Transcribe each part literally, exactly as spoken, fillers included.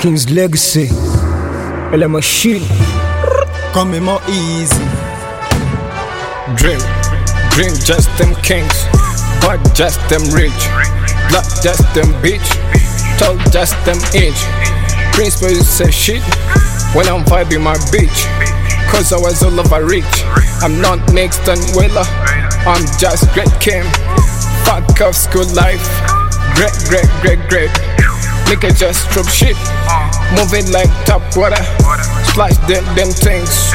King's Legacy, la machine. Come more easy. Dream, dream just them kings, but just them rich, blood just them bitch, talk just them inch. Principal say shit when I'm vibing my beach, cause I was all over rich. I'm not next on Willa, I'm just great Kim. Fuck off school life, great, great, great, great. Nigga just drop shit, moving like top water, splash them, them things.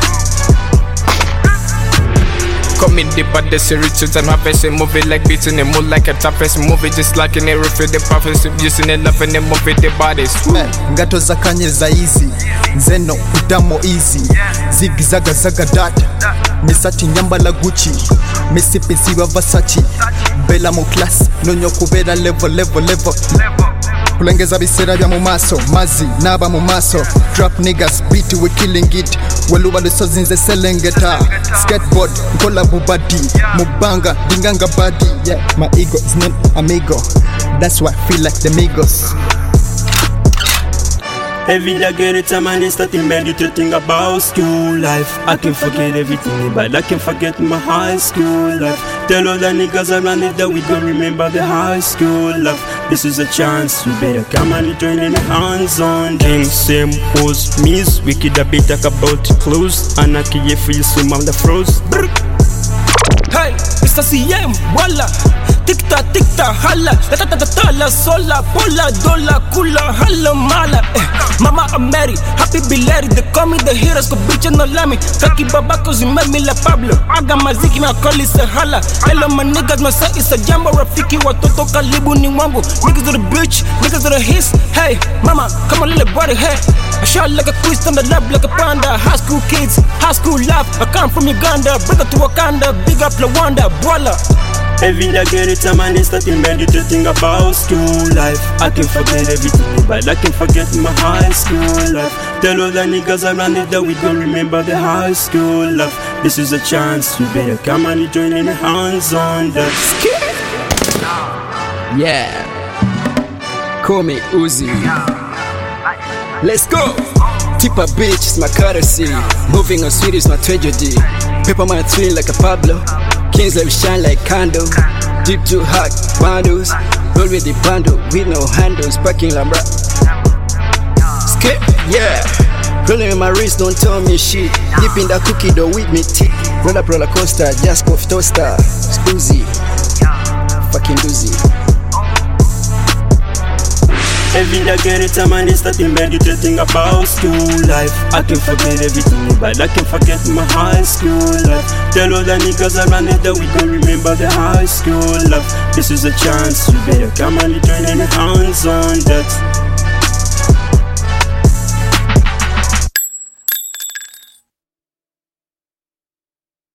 Coming deep at the riches and my passion, moving like beats in the mood like a toughest movie, just like in a refill the prophecy, using it love in the movie the bodies. Ngato za kanye za easy, nzeno kudamo easy, zigi zaga zaga data, misati nyamba la Gucci, misipi ziwa Versace, bela mo class, nonyo kubera level level level. Kulengeza bisera bya mu maso, mazi naba mu maso. Trap niggas beat we killing it. Weluba lusozi nze selengeta. Skateboard nkola bubadi, mubanga dinganga body. Yeah, my ego is not amigo. That's why I feel like the Migos. Every day I get it time and I start meditating about school life. I can forget everything, but I can forget my high school life. Tell all the niggas around it that we gon' remember the high school life. This is a chance, you better come and join in the hands-on things. Same pose, miss, wicked a bit talk about clothes. And I can for you swim on the froze. Hey, Mister C M, walla. Tikta, tikta, hala. La ta ta ta ta la sola, pola, dola, kula, hala, mala. Eh, mama, I'm married, happy belated. They call me the heroes, go bitch and no lami. Kaki babakos, you made me la Pablo. I got my ziki, my call is a hala. Hello, my niggas, my son is a jambo. Rafiki, watoto, kalibu, ni wangu. Niggas to the bitch, niggas to the hiss. Hey, mama, come on, little body, hey. I shot like a twist on the lap like a panda. High school kids, high school life. I come from Uganda, bring it to Wakanda. Big up Lawanda, voila. Every day I get it time and I start meditating about school life. I can forget everything, but I can forget my high school life. Tell all the niggas around it that we gon' remember the high school life. This is a chance, you better come and join in the hands-on that. Yeah, call me Uzi. Let's go. Tip a bitch is my courtesy. Moving on sweet is my tragedy. Paper my twin like a Pablo. Kings let me shine like candle. Deep to hot bundles. Roll with the bundle with no handles. Packing like bra. Skip, yeah. Rolling in my wrist, don't tell me shit. Deep in that cookie, don't with me tick. Roll up roller coaster, just off toaster. Scoozy, fucking doozy. Every day I get it time and I start meditating about school life. I can forget everything, but I can forget my high school life. Tell all the niggas around it that we gon' remember the high school life. This is a chance, you better come and join in the hands on that.